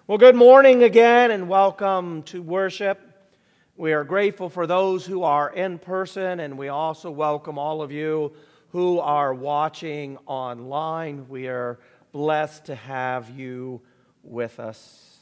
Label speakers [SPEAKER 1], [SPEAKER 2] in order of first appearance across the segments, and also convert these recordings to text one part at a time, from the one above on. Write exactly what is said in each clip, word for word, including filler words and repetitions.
[SPEAKER 1] Well, good morning again and welcome to worship. We are grateful for those who are in person, and we also welcome all of you who are watching online. We are blessed to have you with us.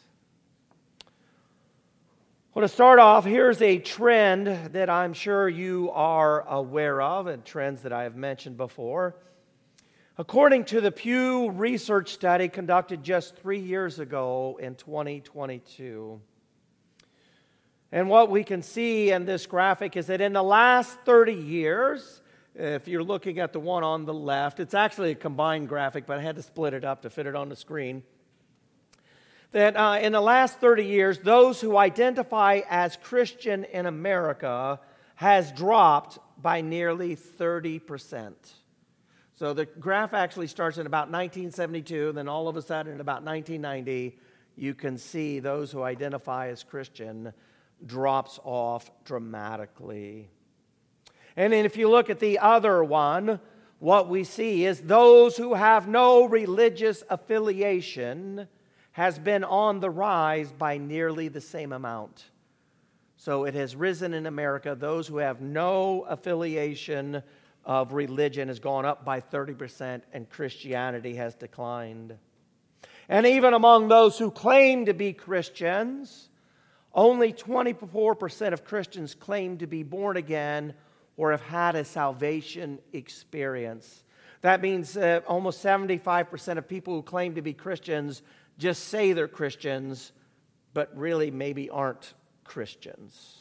[SPEAKER 1] Well, to start off, here's a trend that I'm sure you are aware of, and trends that I have mentioned before. According to the Pew Research study conducted just three years ago in twenty twenty-two, and what we can see in this graphic is that in the last thirty years, if you're looking at the one on the left, it's actually a combined graphic, but I had to split it up to fit it on the screen, that uh, in the last thirty years, those who identify as Christian in America has dropped by nearly thirty percent. So the graph actually starts in about nineteen seventy-two, and then all of a sudden in about nineteen ninety, you can see those who identify as Christian drops off dramatically. And then if you look at the other one, what we see is those who have no religious affiliation has been on the rise by nearly the same amount. So it has risen in America. Those who have no affiliation of religion has gone up by thirty percent, and Christianity has declined. And even among those who claim to be Christians, only twenty-four percent of Christians claim to be born again or have had a salvation experience. That means uh, almost seventy-five percent of people who claim to be Christians just say they're Christians, but really maybe aren't Christians.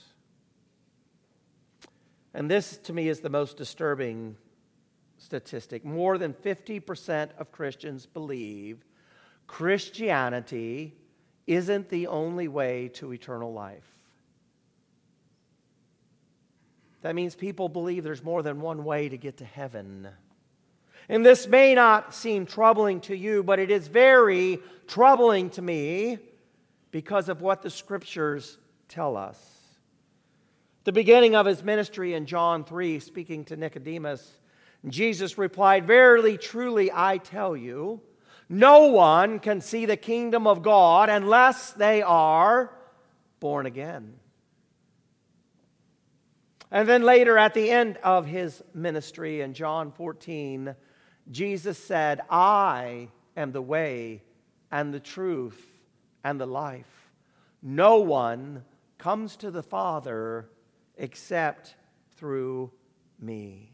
[SPEAKER 1] And this, to me, is the most disturbing statistic. More than fifty percent of Christians believe Christianity isn't the only way to eternal life. That means people believe there's more than one way to get to heaven. And this may not seem troubling to you, but it is very troubling to me because of what the Scriptures tell us. The beginning of his ministry in John three, speaking to Nicodemus, Jesus replied, "Verily, truly, I tell you, no one can see the kingdom of God unless they are born again." And then later at the end of his ministry in John fourteen, Jesus said, "I am the way and the truth and the life. No one comes to the Father except through me."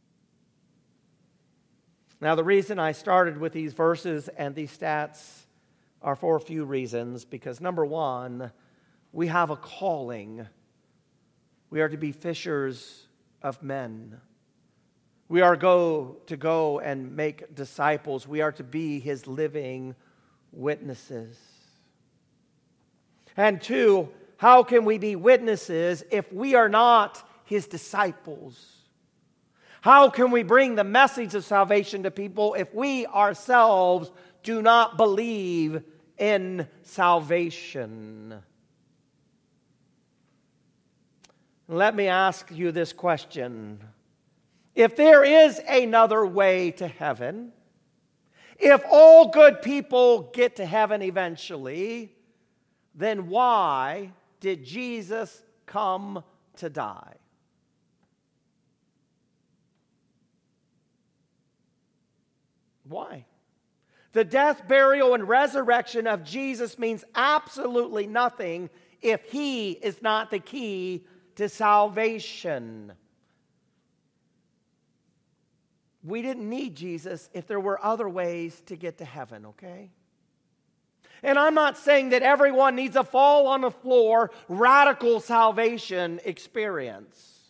[SPEAKER 1] Now, the reason I started with these verses and these stats are for a few reasons. Because number one, we have a calling. We are to be fishers of men. We are go to go and make disciples. We are to be His living witnesses. And two, how can we be witnesses if we are not His disciples? How can we bring the message of salvation to people if we ourselves do not believe in salvation? Let me ask you this question. If there is another way to heaven, if all good people get to heaven eventually, then why did Jesus come to die? Why? The death, burial, and resurrection of Jesus means absolutely nothing if He is not the key to salvation. We didn't need Jesus if there were other ways to get to heaven, okay? And I'm not saying that everyone needs a fall on the floor, radical salvation experience.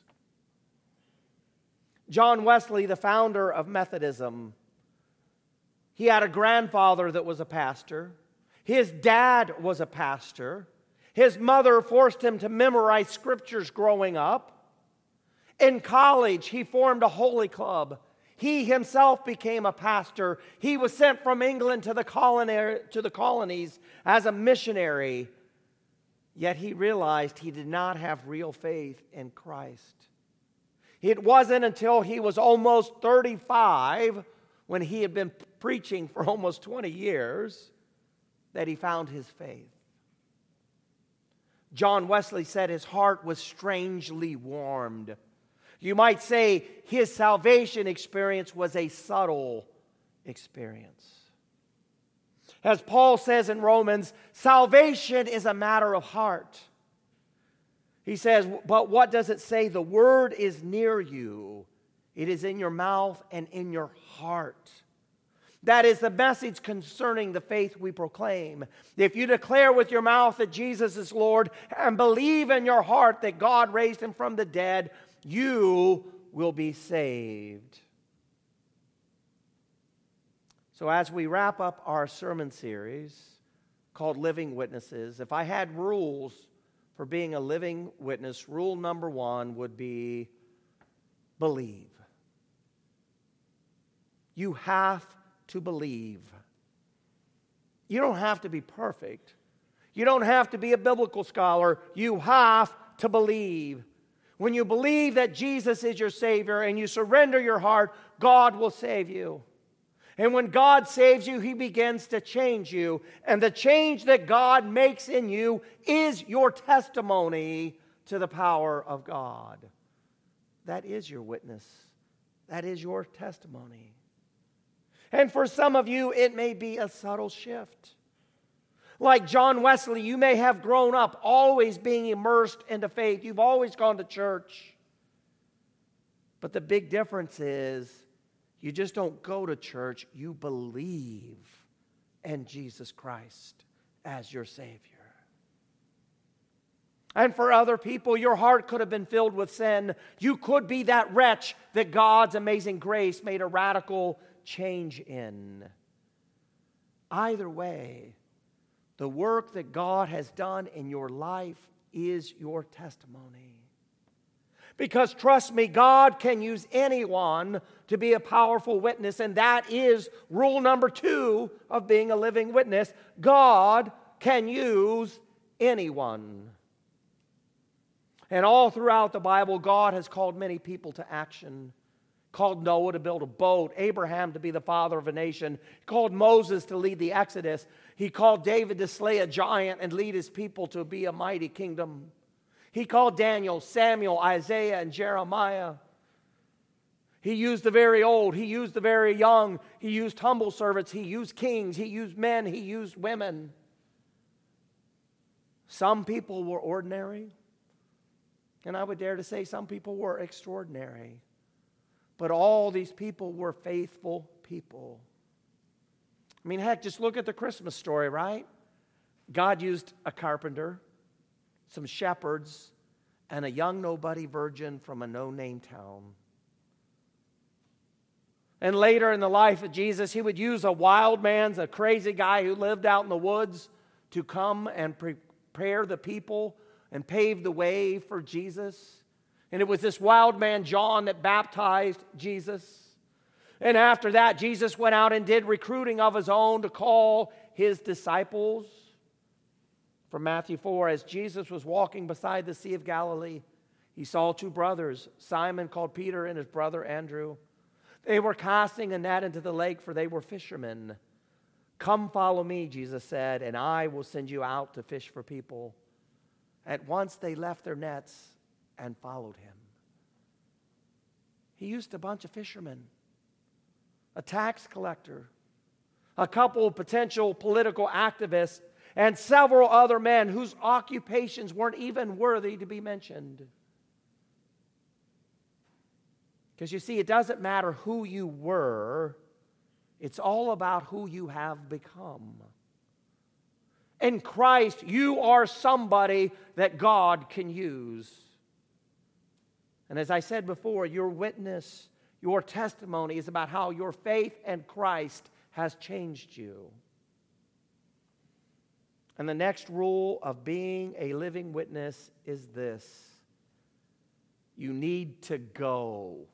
[SPEAKER 1] John Wesley, the founder of Methodism, he had a grandfather that was a pastor. His dad was a pastor. His mother forced him to memorize scriptures growing up. In college, he formed a holy club. He himself became a pastor. He was sent from England to the colony, to the colonies as a missionary. Yet he realized he did not have real faith in Christ. It wasn't until he was almost thirty-five, when he had been preaching for almost twenty years, that he found his faith. John Wesley said his heart was strangely warmed. You might say his salvation experience was a subtle experience. As Paul says in Romans, salvation is a matter of heart. He says, but what does it say? The word is near you. It is in your mouth and in your heart. That is the message concerning the faith we proclaim. If you declare with your mouth that Jesus is Lord and believe in your heart that God raised him from the dead, you will be saved. So as we wrap up our sermon series called Living Witnesses, if I had rules for being a living witness, rule number one would be believe. You have to believe. You don't have to be perfect. You don't have to be a biblical scholar. You have to believe. When you believe that Jesus is your Savior and you surrender your heart, God will save you. And when God saves you, he begins to change you. And the change that God makes in you is your testimony to the power of God. That is your witness. That is your testimony. And for some of you, it may be a subtle shift. Like John Wesley, you may have grown up always being immersed into faith. You've always gone to church. But the big difference is you just don't go to church. You believe in Jesus Christ as your Savior. And for other people, your heart could have been filled with sin. You could be that wretch that God's amazing grace made a radical change in. Either way, the work that God has done in your life is your testimony. Because trust me, God can use anyone to be a powerful witness, and that is rule number two of being a living witness. God can use anyone. And all throughout the Bible, God has called many people to action. Called Noah to build a boat, Abraham to be the father of a nation, called Moses to lead the Exodus. He called David to slay a giant and lead his people to be a mighty kingdom. He called Daniel, Samuel, Isaiah, and Jeremiah. He used the very old, he used the very young, he used humble servants, he used kings, he used men, he used women. Some people were ordinary, and I would dare to say some people were extraordinary. But all these people were faithful people. I mean, heck, just look at the Christmas story, right? God used a carpenter, some shepherds, and a young nobody virgin from a no-name town. And later in the life of Jesus, he would use a wild man, a crazy guy who lived out in the woods, to come and prepare the people and pave the way for Jesus. And it was this wild man, John, that baptized Jesus. And after that, Jesus went out and did recruiting of his own to call his disciples. From Matthew four, as Jesus was walking beside the Sea of Galilee, he saw two brothers, Simon called Peter and his brother Andrew. They were casting a net into the lake, for they were fishermen. Come follow me, Jesus said, and I will send you out to fish for people. At once they left their nets and followed him. He used a bunch of fishermen, a tax collector, a couple of potential political activists, and several other men whose occupations weren't even worthy to be mentioned. Because you see, it doesn't matter who you were, it's all about who you have become. In Christ, you are somebody that God can use. And as I said before, your witness, your testimony is about how your faith in Christ has changed you. And the next rule of being a living witness is this: you need to go.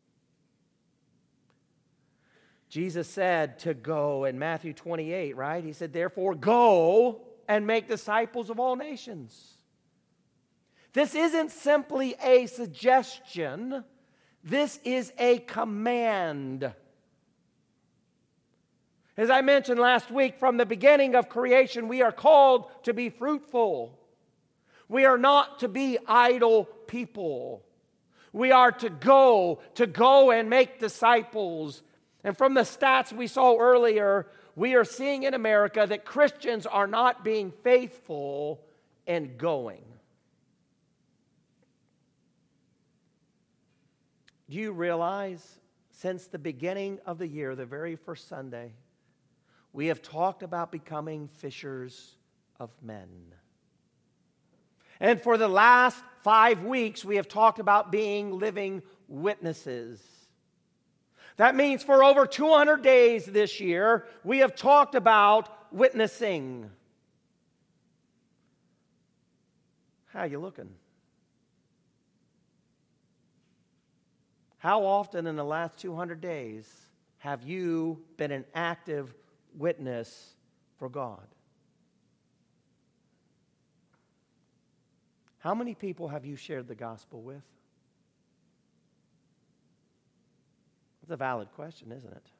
[SPEAKER 1] Jesus said to go in Matthew twenty-eight, right? He said, therefore, go and make disciples of all nations. This isn't simply a suggestion. This is a command. As I mentioned last week, from the beginning of creation, we are called to be fruitful. We are not to be idle people. We are to go, to go and make disciples. And from the stats we saw earlier, we are seeing in America that Christians are not being faithful and going. Do you realize since the beginning of the year, the very first Sunday, we have talked about becoming fishers of men. And for the last five weeks, we have talked about being living witnesses. That means for over two hundred days this year, we have talked about witnessing. How are you looking? How often in the last two hundred days have you been an active witness for God? How many people have you shared the gospel with? That's a valid question, isn't it?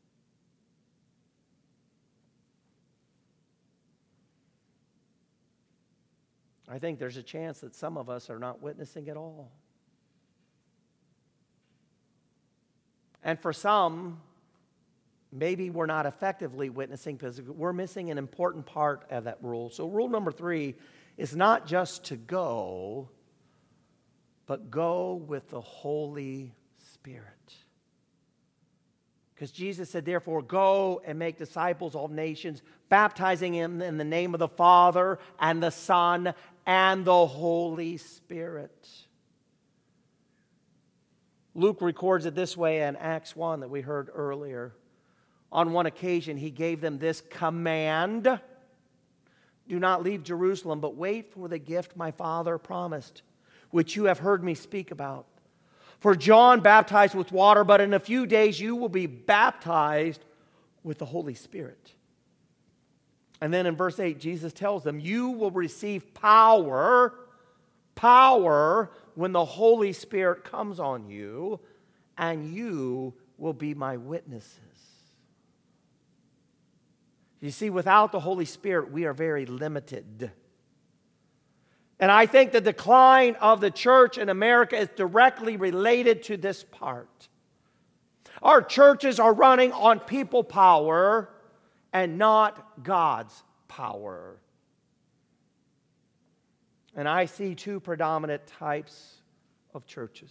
[SPEAKER 1] I think there's a chance that some of us are not witnessing at all. And for some, maybe we're not effectively witnessing because we're missing an important part of that rule. So rule number three is not just to go, but go with the Holy Spirit. Because Jesus said, therefore, go and make disciples of all nations, baptizing them in the name of the Father and the Son and the Holy Spirit. Luke records it this way in Acts one that we heard earlier. On one occasion, he gave them this command: do not leave Jerusalem, but wait for the gift my Father promised, which you have heard me speak about. For John baptized with water, but in a few days you will be baptized with the Holy Spirit. And then in verse eight, Jesus tells them, you will receive power, power when the Holy Spirit comes on you, and you will be my witnesses. You see, without the Holy Spirit, we are very limited. And I think the decline of the church in America is directly related to this part. Our churches are running on people power and not God's power. And I see two predominant types of churches.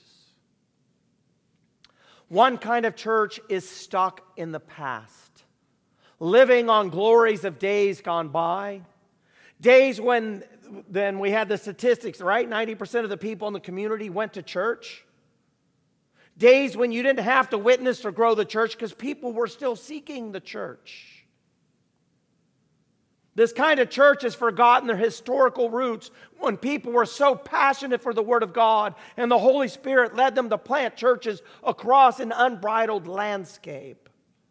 [SPEAKER 1] One kind of church is stuck in the past, living on glories of days gone by. Days when then we had the statistics, right? ninety percent of the people in the community went to church. Days when you didn't have to witness or grow the church because people were still seeking the church. This kind of church has forgotten their historical roots when people were so passionate for the Word of God and the Holy Spirit led them to plant churches across an unbridled landscape.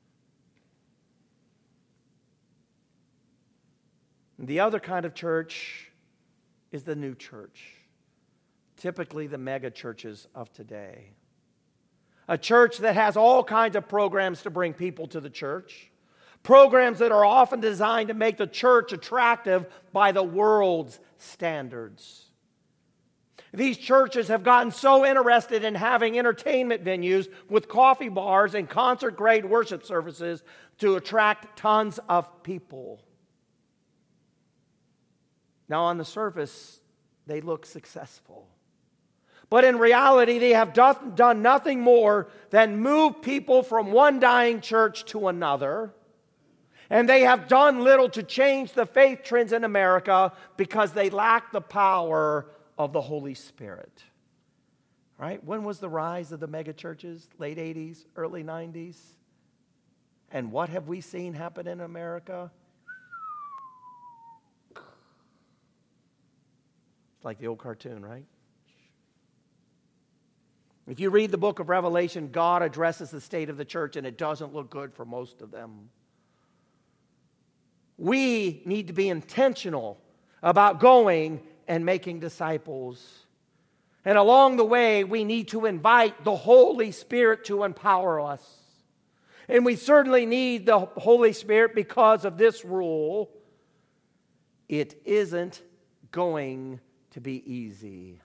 [SPEAKER 1] The other kind of church is the new church, typically the mega churches of today. A church that has all kinds of programs to bring people to the church, programs that are often designed to make the church attractive by the world's standards. These churches have gotten so interested in having entertainment venues with coffee bars and concert-grade worship services to attract tons of people. Now, on the surface, they look successful. But in reality, they have done nothing more than move people from one dying church to another. And they have done little to change the faith trends in America because they lack the power of the Holy Spirit. Right? When was the rise of the mega churches? Late eighties, early nineties? And what have we seen happen in America? Like the old cartoon, right? If you read the book of Revelation, God addresses the state of the church, and it doesn't look good for most of them. We need to be intentional about going and making disciples. And along the way, we need to invite the Holy Spirit to empower us. And we certainly need the Holy Spirit because of this rule. It isn't going to be easy.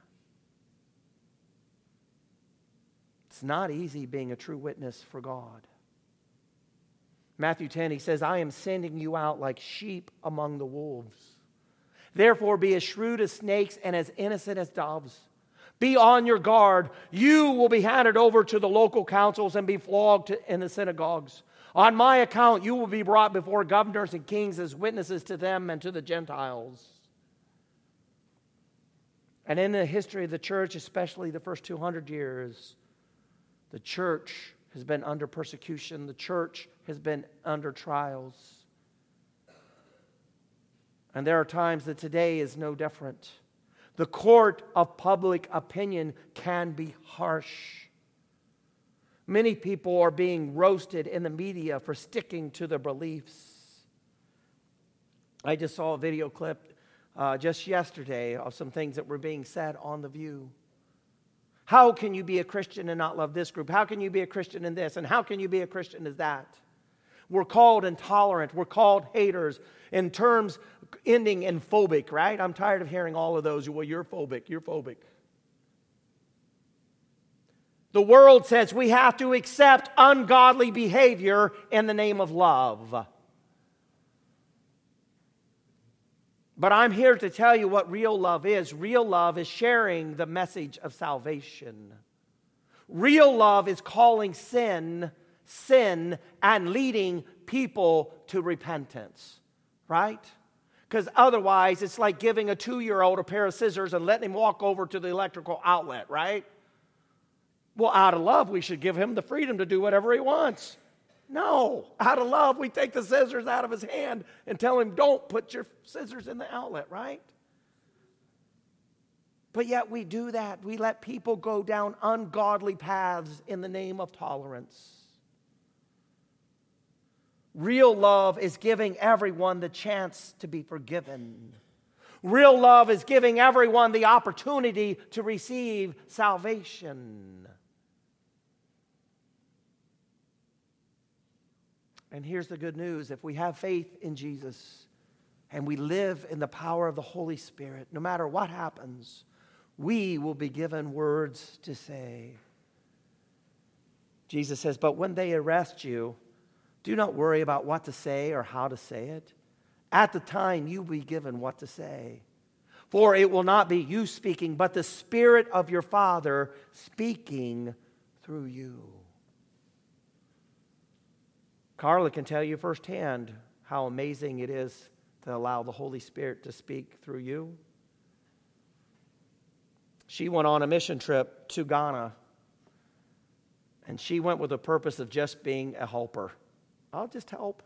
[SPEAKER 1] It's not easy being a true witness for God. Matthew ten, he says, I am sending you out like sheep among the wolves. Therefore be as shrewd as snakes and as innocent as doves. Be on your guard. You will be handed over to the local councils and be flogged in the synagogues. On my account, you will be brought before governors and kings as witnesses to them and to the Gentiles. And in the history of the church, especially the first two hundred years, the church has been under persecution. The church has been under trials. And there are times that today is no different. The court of public opinion can be harsh. Many people are being roasted in the media for sticking to their beliefs. I just saw a video clip uh, just yesterday of some things that were being said on The View. How can you be a Christian and not love this group? How can you be a Christian in this? And how can you be a Christian as that? We're called intolerant. We're called haters. In terms ending in phobic, right? I'm tired of hearing all of those. Well, you're phobic. You're phobic. The world says we have to accept ungodly behavior in the name of love. But I'm here to tell you what real love is. Real love is sharing the message of salvation. Real love is calling sin, sin, and leading people to repentance. Right? Because otherwise, it's like giving a two-year-old a pair of scissors and letting him walk over to the electrical outlet, right? Well, out of love, we should give him the freedom to do whatever he wants. No, out of love, we take the scissors out of his hand and tell him, don't put your scissors in the outlet, right? But yet we do that. We let people go down ungodly paths in the name of tolerance. Real love is giving everyone the chance to be forgiven. Real love is giving everyone the opportunity to receive salvation. And here's the good news. If we have faith in Jesus and we live in the power of the Holy Spirit, no matter what happens, we will be given words to say. Jesus says, but when they arrest you, do not worry about what to say or how to say it. At the time, you will be given what to say. For it will not be you speaking, but the Spirit of your Father speaking through you. Carla can tell you firsthand how amazing it is to allow the Holy Spirit to speak through you. She went on a mission trip to Ghana, and she went with the purpose of just being a helper. I'll just help.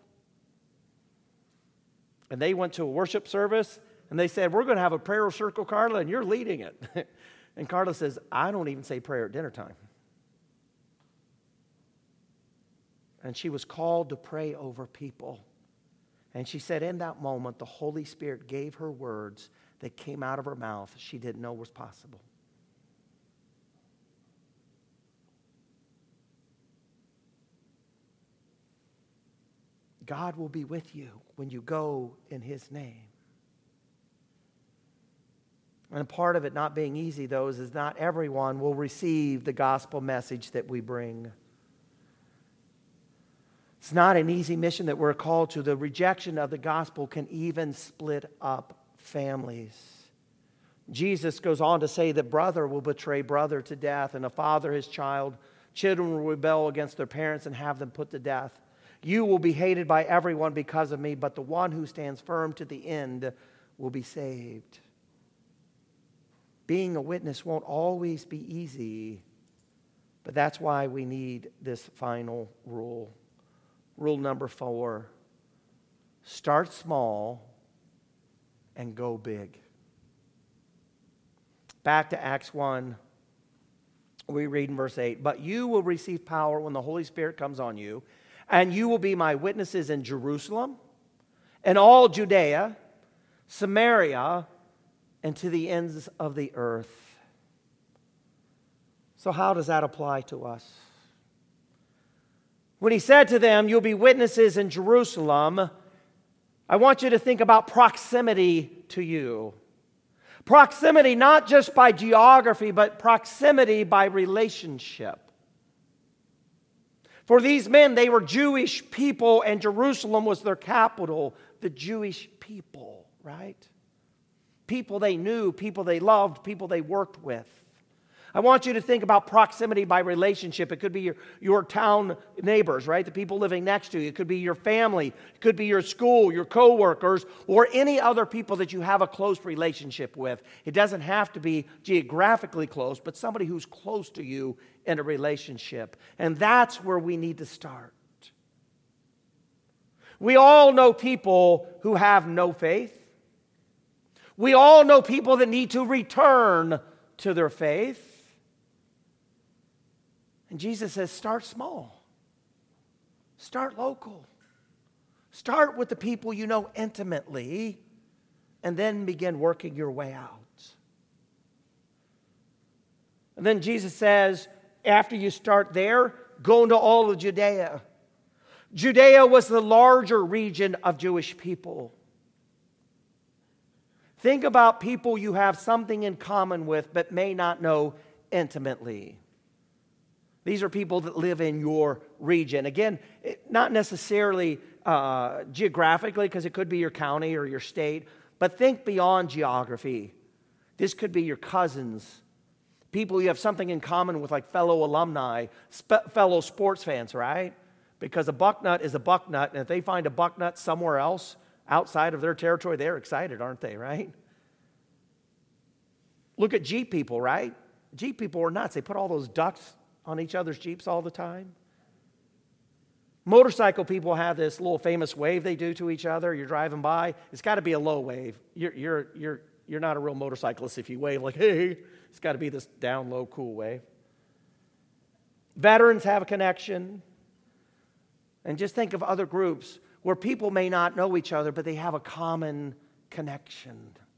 [SPEAKER 1] And they went to a worship service, and they said, we're going to have a prayer circle, Carla, and you're leading it. And Carla says, I don't even say prayer at dinner time. And she was called to pray over people. And she said in that moment, the Holy Spirit gave her words that came out of her mouth she didn't know was possible. God will be with you when you go in His name. And part of it not being easy, though, is, is not everyone will receive the gospel message that we bring. It's not an easy mission that we're called to. The rejection of the gospel can even split up families. Jesus goes on to say that brother will betray brother to death, and a father his child. Children will rebel against their parents and have them put to death. You will be hated by everyone because of me, but the one who stands firm to the end will be saved. Being a witness won't always be easy, but that's why we need this final rule. Rule number four, start small and go big. Back to Acts one, we read in verse eight, but you will receive power when the Holy Spirit comes on you, and you will be my witnesses in Jerusalem and all Judea, Samaria, and to the ends of the earth. So how does that apply to us? When he said to them, "You'll be witnesses in Jerusalem," I want you to think about proximity to you. Proximity not just by geography, but proximity by relationship. For these men, they were Jewish people, and Jerusalem was their capital, the Jewish people, right? People they knew, people they loved, people they worked with. I want you to think about proximity by relationship. It could be your, your town neighbors, right? The people living next to you. It could be your family. It could be your school, your coworkers, or any other people that you have a close relationship with. It doesn't have to be geographically close, but somebody who's close to you in a relationship. And that's where we need to start. We all know people who have no faith. We all know people that need to return to their faith. And Jesus says, start small. Start local. Start with the people you know intimately, and then begin working your way out. And then Jesus says, after you start there, go into all of Judea. Judea was the larger region of Jewish people. Think about people you have something in common with but may not know intimately. These are people that live in your region. Again, not necessarily uh, geographically, because it could be your county or your state, but think beyond geography. This could be your cousins, people you have something in common with, like fellow alumni, sp- fellow sports fans, right? Because a bucknut is a bucknut, and if they find a bucknut somewhere else outside of their territory, they're excited, aren't they, right? Look at Jeep people, right? Jeep people are nuts. They put all those ducks on each other's Jeeps all the time. Motorcycle people have this little famous wave they do to each other. You're driving by. It's got to be a low wave. You're, you're, you're, you're not a real motorcyclist if you wave like, hey. It's got to be this down low, cool wave. Veterans have a connection. And just think of other groups where people may not know each other, but they have a common connection.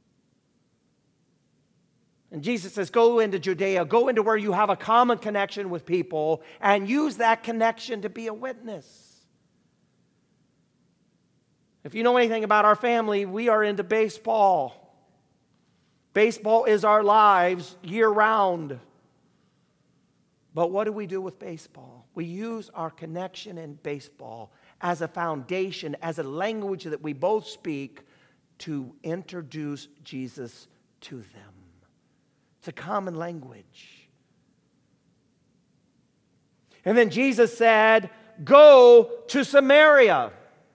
[SPEAKER 1] And Jesus says, go into Judea, go into where you have a common connection with people, and use that connection to be a witness. If you know anything about our family, we are into baseball. Baseball is our lives year-round. But what do we do with baseball? We use our connection in baseball as a foundation, as a language that we both speak to introduce Jesus to them. It's a common language. And then Jesus said, go to Samaria.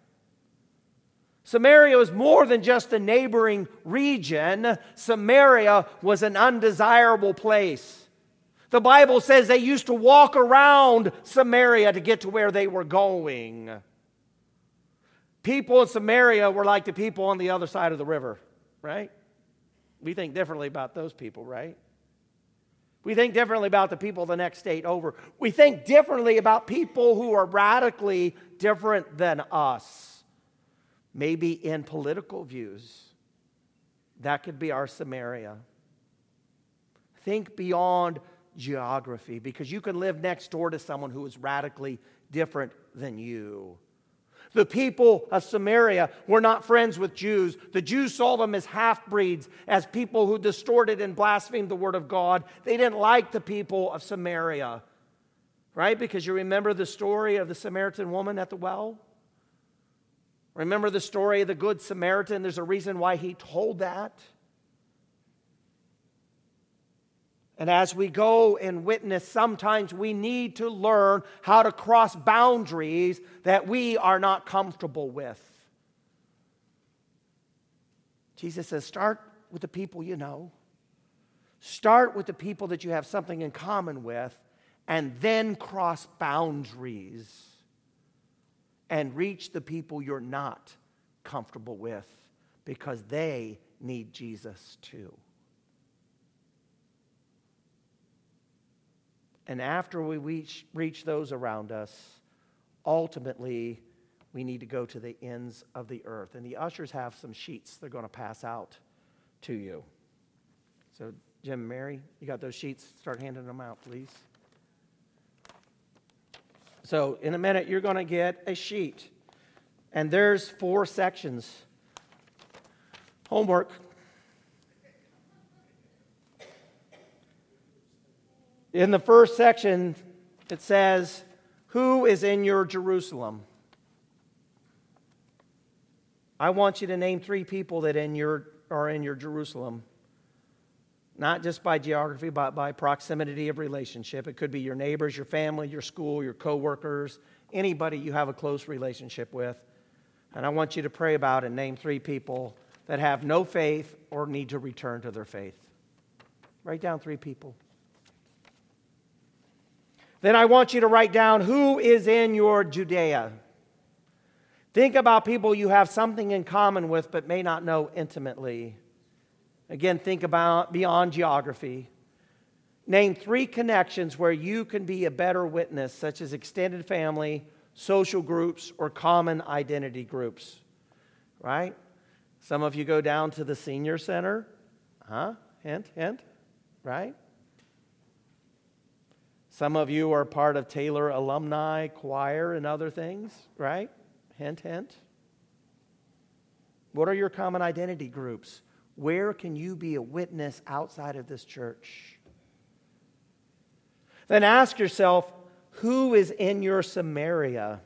[SPEAKER 1] Samaria was more than just a neighboring region. Samaria was an undesirable place. The Bible says they used to walk around Samaria to get to where they were going. People in Samaria were like the people on the other side of the river, right? We think differently about those people, right? We think differently about the people the next state over. We think differently about people who are radically different than us. Maybe in political views. That could be our Samaria. Think beyond geography, because you can live next door to someone who is radically different than you. The people of Samaria were not friends with Jews. The Jews saw them as half-breeds, as people who distorted and blasphemed the word of God. They didn't like the people of Samaria, right? Because you remember the story of the Samaritan woman at the well? Remember the story of the Good Samaritan? There's a reason why he told that. And as we go and witness, sometimes we need to learn how to cross boundaries that we are not comfortable with. Jesus says, start with the people you know. Start with the people that you have something in common with, and then cross boundaries and reach the people you're not comfortable with, because they need Jesus too. And after we reach, reach those around us, ultimately, we need to go to the ends of the earth. And the ushers have some sheets they're going to pass out to you. So, Jim and Mary, you got those sheets? Start handing them out, please. So in a minute, you're going to get a sheet. And there's four sections. Homework. In the first section, it says, who is in your Jerusalem? I want you to name three people that in your, are in your Jerusalem. Not just by geography, but by proximity of relationship. It could be your neighbors, your family, your school, your coworkers, anybody you have a close relationship with. And I want you to pray about and name three people that have no faith or need to return to their faith. Write down three people. Then I want you to write down who is in your Judea. Think about people you have something in common with but may not know intimately. Again, think about beyond geography. Name three connections where you can be a better witness, such as extended family, social groups, or common identity groups. Right? Some of you go down to the senior center. Huh? Hint, hint. Right? Some of you are part of Taylor Alumni Choir and other things. Right? Hint, hint. What are your common identity groups? Where can you be a witness outside of this church? Then ask yourself, who is in your Samaria?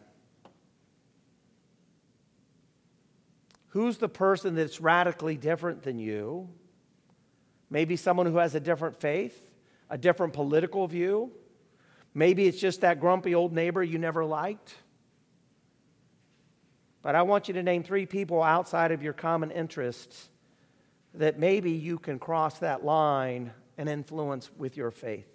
[SPEAKER 1] Who's the person that's radically different than you? Maybe someone who has a different faith, a different political view. Maybe it's just that grumpy old neighbor you never liked. But I want you to name three people outside of your common interests that maybe you can cross that line and influence with your faith.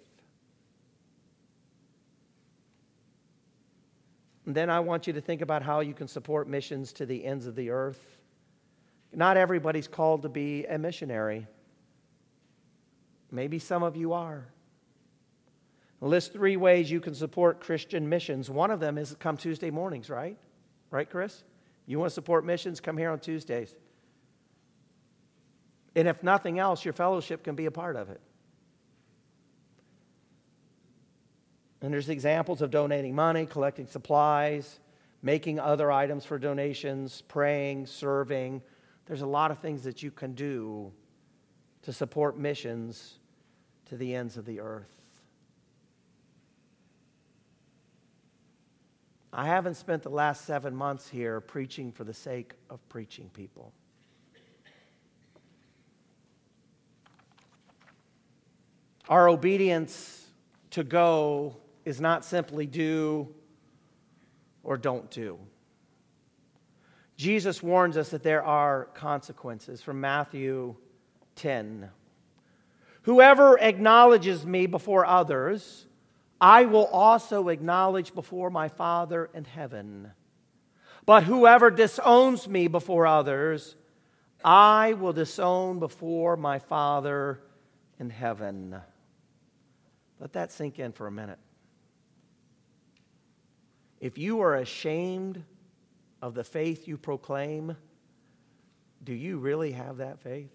[SPEAKER 1] And then I want you to think about how you can support missions to the ends of the earth. Not everybody's called to be a missionary. Maybe some of you are. List three ways you can support Christian missions. One of them is come Tuesday mornings, right? Right, Chris? You want to support missions? Come here on Tuesdays. And if nothing else, your fellowship can be a part of it. And there's examples of donating money, collecting supplies, making other items for donations, praying, serving. There's a lot of things that you can do to support missions to the ends of the earth. I haven't spent the last seven months here preaching for the sake of preaching people. Our obedience to go is not simply do or don't do. Jesus warns us that there are consequences from Matthew ten. Whoever acknowledges me before others, I will also acknowledge before my Father in heaven. But whoever disowns me before others, I will disown before my Father in heaven. Let that sink in for a minute. If you are ashamed of the faith you proclaim, do you really have that faith?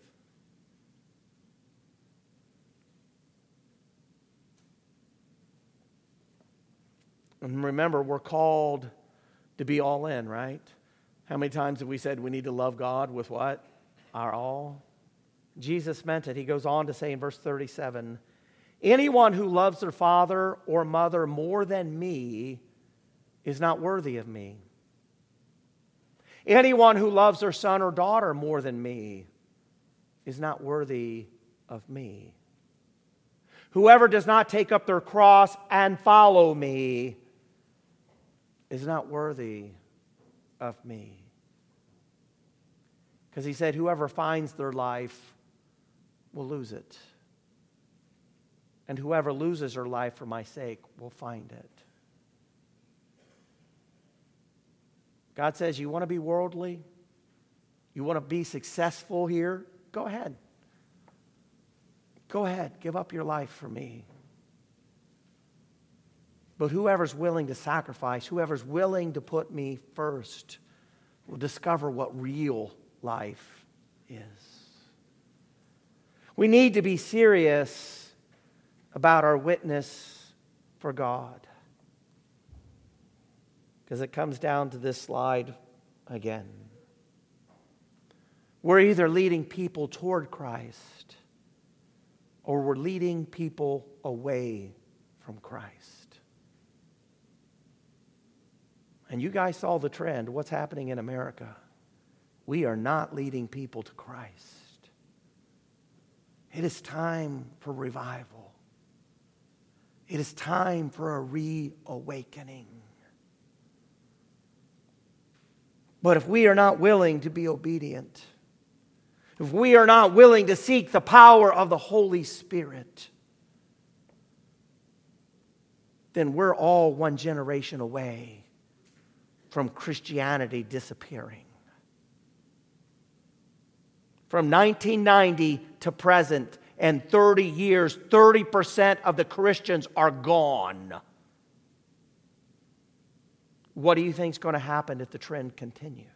[SPEAKER 1] And remember, we're called to be all in, right? How many times have we said we need to love God with what? Our all. Jesus meant it. He goes on to say in verse thirty-seven, anyone who loves their father or mother more than me is not worthy of me. Anyone who loves their son or daughter more than me is not worthy of me. Whoever does not take up their cross and follow me is not worthy of me. Because he said, whoever finds their life will lose it. And whoever loses her life for my sake will find it. God says, you want to be worldly? You want to be successful here? Go ahead. Go ahead. Give up your life for me. But whoever's willing to sacrifice, whoever's willing to put me first, will discover what real life is. We need to be serious about our witness for God. because it comes down to this slide again. We're either leading people toward Christ or we're leading people away from Christ. And you guys saw the trend. What's happening in America? We are not leading people to Christ. It is time for revival. It is time for a reawakening. But if we are not willing to be obedient, if we are not willing to seek the power of the Holy Spirit, then we're all one generation away from Christianity disappearing. From nineteen ninety to present, and thirty years, thirty percent of the Christians are gone. What do you think is going to happen if the trend continues?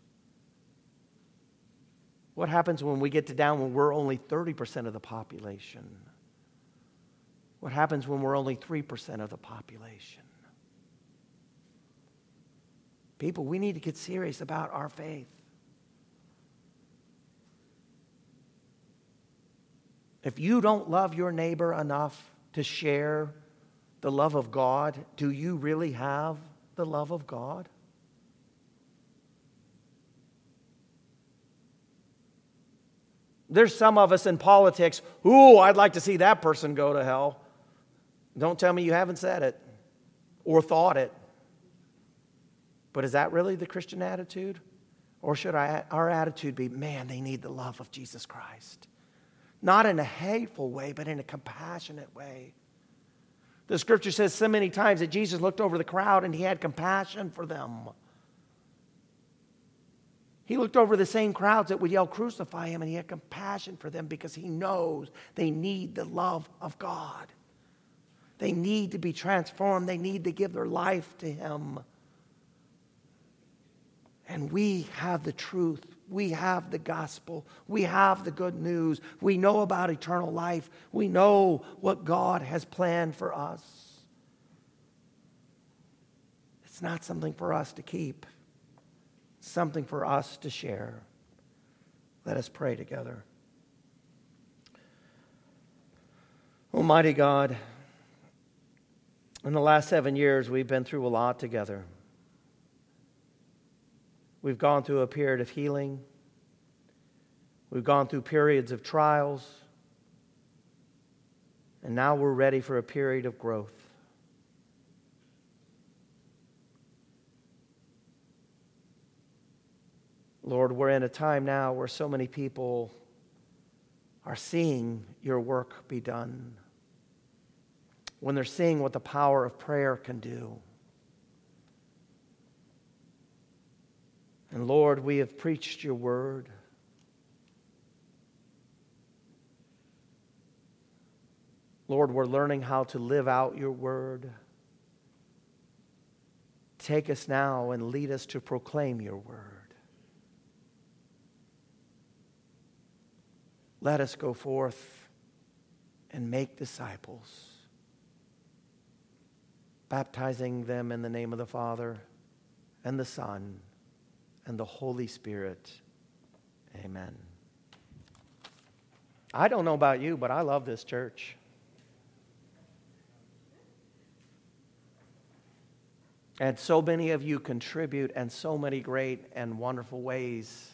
[SPEAKER 1] What happens when we get to down when we're only thirty percent of the population? What happens when we're only three percent of the population? People, we need to get serious about our faith. If you don't love your neighbor enough to share the love of God, do you really have the love of God? There's some of us in politics, ooh, I'd like to see that person go to hell. Don't tell me you haven't said it or thought it. But is that really the Christian attitude? Or should I, our attitude be, man, they need the love of Jesus Christ? Not in a hateful way, but in a compassionate way. The scripture says so many times that Jesus looked over the crowd and he had compassion for them. He looked over the same crowds that would yell, crucify him, and he had compassion for them because he knows they need the love of God. They need to be transformed. They need to give their life to him. And we have the truth. We have the gospel. We have the good news. We know about eternal life. We know what God has planned for us. It's not something for us to keep. It's something for us to share. Let us pray together. Almighty God, in the last seven years, we've been through a lot together. We've gone through a period of healing. We've gone through periods of trials. And now we're ready for a period of growth. Lord, we're in a time now where so many people are seeing your work be done. When they're seeing what the power of prayer can do. And Lord, we have preached your word. Lord, we're learning how to live out your word. Take us now and lead us to proclaim your word. Let us go forth and make disciples, baptizing them in the name of the Father and the Son and the Holy Spirit. Amen. I don't know about you, but I love this church. And so many of you contribute in so many great and wonderful ways.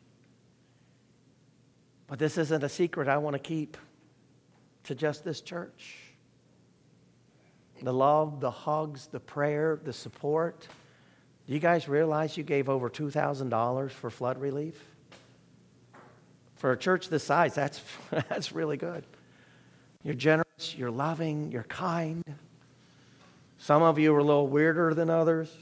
[SPEAKER 1] But this isn't a secret I want to keep to just this church. The love, the hugs, the prayer, the support. Do you guys realize you gave over two thousand dollars for flood relief? For a church this size, that's, that's really good. You're generous, you're loving, you're kind. Some of you are a little weirder than others.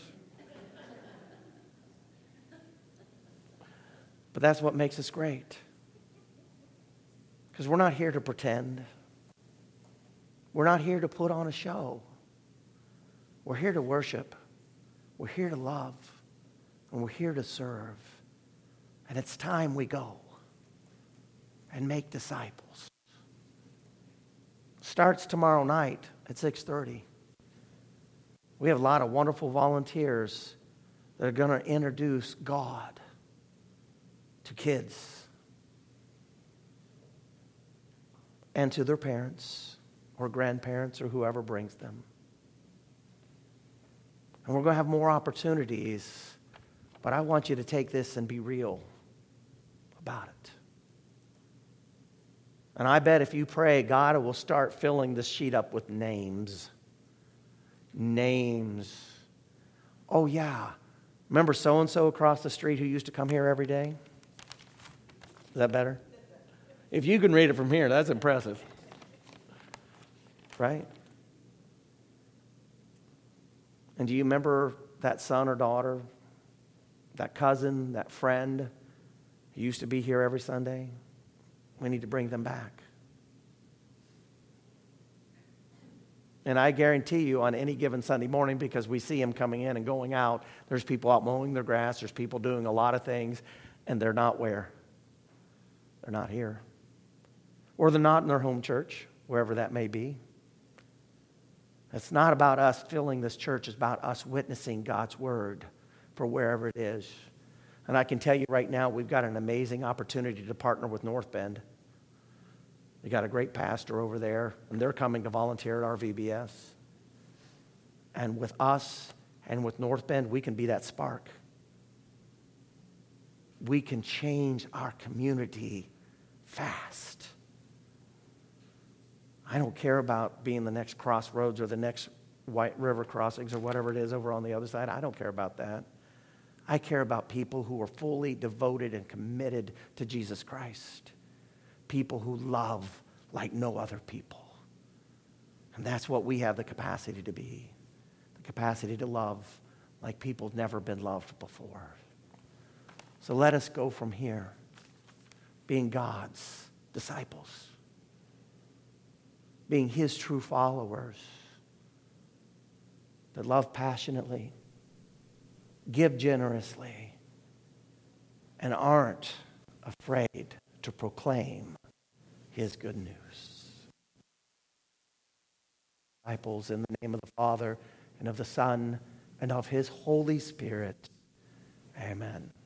[SPEAKER 1] But that's what makes us great. Because we're not here to pretend. We're not here to put on a show. We're here to worship. We're here to love. And we're here to serve. And it's time we go and make disciples. Starts tomorrow night at six thirty. We have a lot of wonderful volunteers that are going to introduce God to kids and to their parents or grandparents or whoever brings them. And we're going to have more opportunities, but I want you to take this and be real about it. And I bet if you pray, God will start filling this sheet up with names. Names. Oh, yeah. Remember so-and-so across the street who used to come here every day? Is that better? If you can read it from here, that's impressive. Right? And do you remember that son or daughter, that cousin, that friend who used to be here every Sunday? We need to bring them back. And I guarantee you on any given Sunday morning, because we see them coming in and going out, there's people out mowing their grass, there's people doing a lot of things, and they're not where? They're not here. Or they're not in their home church, wherever that may be. It's not about us filling this church. It's about us witnessing God's word for wherever it is. And I can tell you right now, we've got an amazing opportunity to partner with North Bend. We got a great pastor over there, and they're coming to volunteer at our V B S. And with us and with North Bend, we can be that spark. We can change our community fast. I don't care about being the next Crossroads or the next White River Crossings or whatever it is over on the other side. I don't care about that. I care about people who are fully devoted and committed to Jesus Christ. People who love like no other people. And that's what we have the capacity to be. The capacity to love like people have never been loved before. So let us go from here being God's disciples. Being His true followers that love passionately, give generously, and aren't afraid to proclaim His good news. Disciples in the name of the Father and of the Son and of His Holy Spirit. Amen.